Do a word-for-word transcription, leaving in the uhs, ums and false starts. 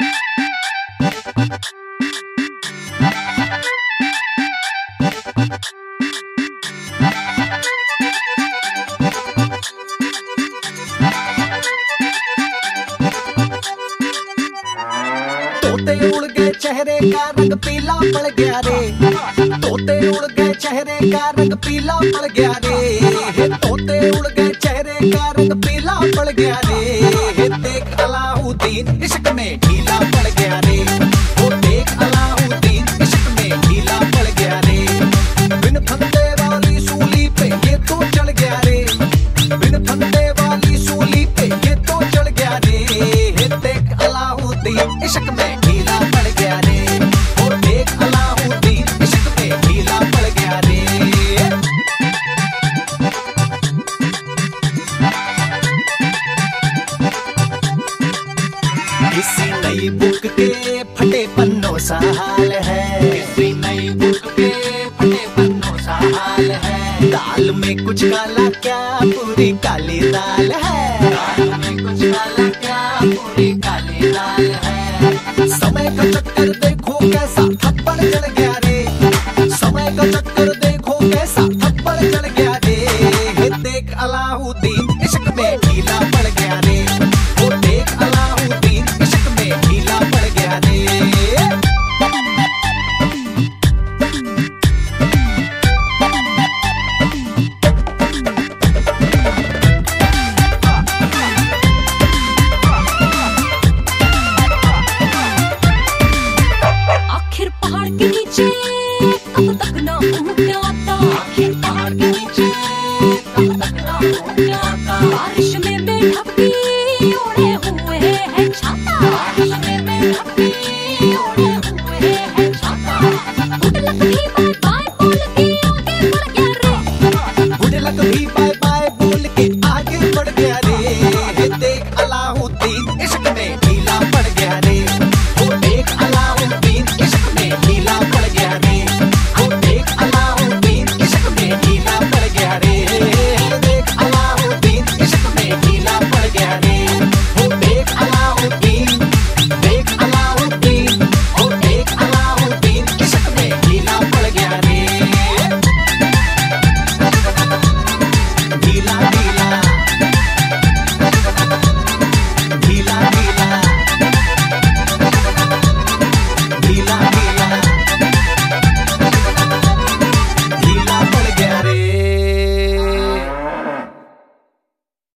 तोते उड़ गए चेहरे का रंग पीला पड़ गया रे, तोते उड़ गए चेहरे का रंग पीला पड़ गया रे, तोते उड़ गए चेहरे का रंग पीला पड़ गया रे। देख अलाउद्दीन इश्क में ढीला पड़ गया रे, वो देख अलाउद्दीन इश्क में ढीला पड़ गया रे। बिन फंदे वाली सूली पे ये तो चढ़ गया रे, बिन फंदे वाली सूली पे ये तो चढ़ गया रे। देख अलाउद्दीन इश्क में ढीला पड़ गया रे, वो देख अलाउद्दीन इश्क में ढीला पड़ गया रे। किसी नई बुक के फटे पन्नों सा हाल है, किसी नई बुक के फटे पन्नों सा हाल है। दाल में कुछ काला क्या पूरी काली दाल है, दाल में कुछ काला क्या पूरी काली दाल है। समय का चक्कर देखो कैसा थप्पड़ चढ़ गया रे, समय का चक्कर